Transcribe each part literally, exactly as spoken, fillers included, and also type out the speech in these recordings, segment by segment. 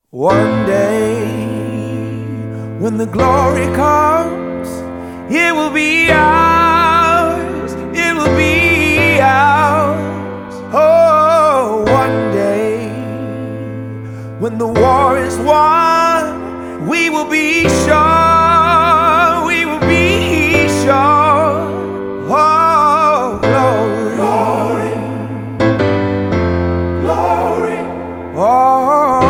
One day, when the glory comes, it will be ours, it will be ours. Oh, one day, when the war is won, we will be sure, we will be sure. Oh, glory, glory, glory. Oh,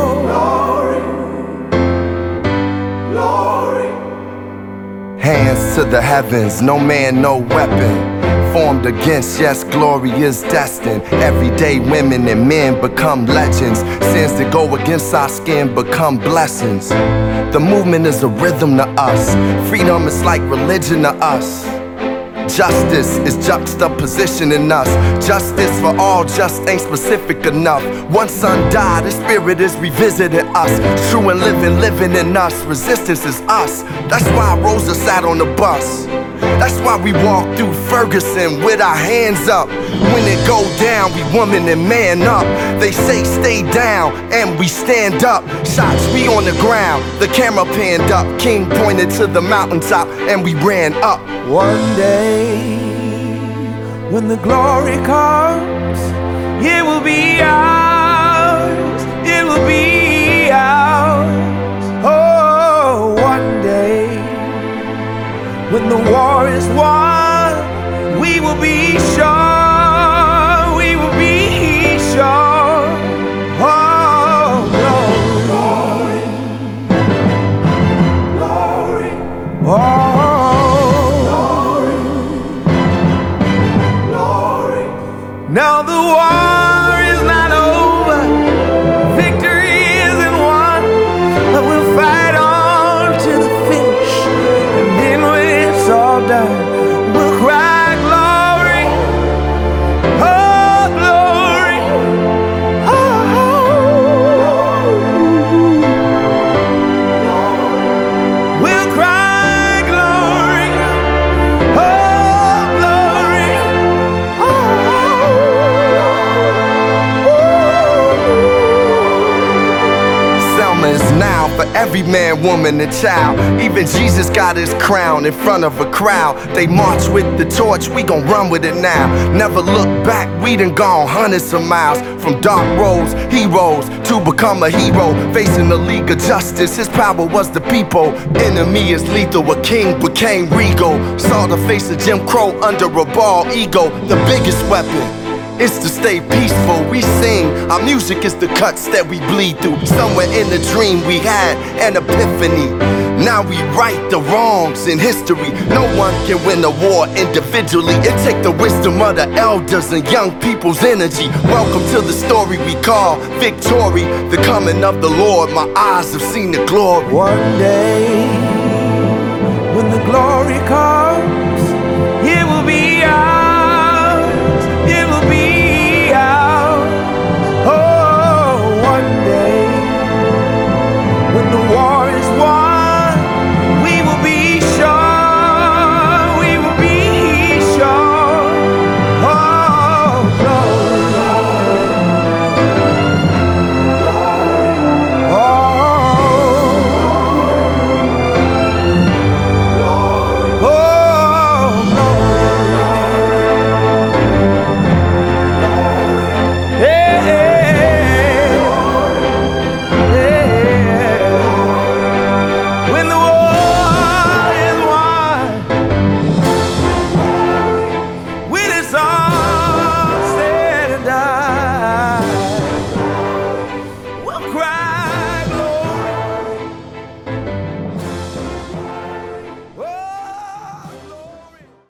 hands to the heavens, no man, no weapon formed against, yes, glory is destined. Everyday women and men become legends. Sins that go against our skin become blessings. The movement is a rhythm to us. Freedom is like religion to us. Justice is juxtaposition in us. Justice for all just ain't specific enough. One son died, his spirit is revisiting us. True and living, living in us. Resistance is us. That's why Rosa sat on the bus. That's why we walk through Ferguson with our hands up. When it go down, we woman and man up. They say stay down, and we stand up. Shots, we on the ground, the camera panned up. King pointed to the mountaintop, and we ran up. One day, when the glory comes, it will be ours, it will be ours. Oh, one day, when the war is won, we will be sure, we will be sure. Oh, glory, glory, glory. Oh. Now the war is not over, victory isn't won, but we'll fight on to the finish, and then when it's all done, we'll cry glory, oh glory, oh, we'll cry glory, oh glory, oh. Is now for every man, woman, and child. Even Jesus got his crown in front of a crowd. They march with the torch, we gon' run with it now. Never look back, we done gone hundreds of miles. From dark roads, heroes, to become a hero. Facing the League of Justice, his power was the people. Enemy is lethal, a king became regal. Saw the face of Jim Crow under a bald ego. The biggest weapon is to stay peaceful. We sing, our music is the cuts that we bleed through. Somewhere in the dream we had an epiphany. Now we right the wrongs in history. No one can win a war individually. It take the wisdom of the elders and young people's energy. Welcome to the story we call victory. The coming of the Lord, my eyes have seen the glory. One day, when the glory comes,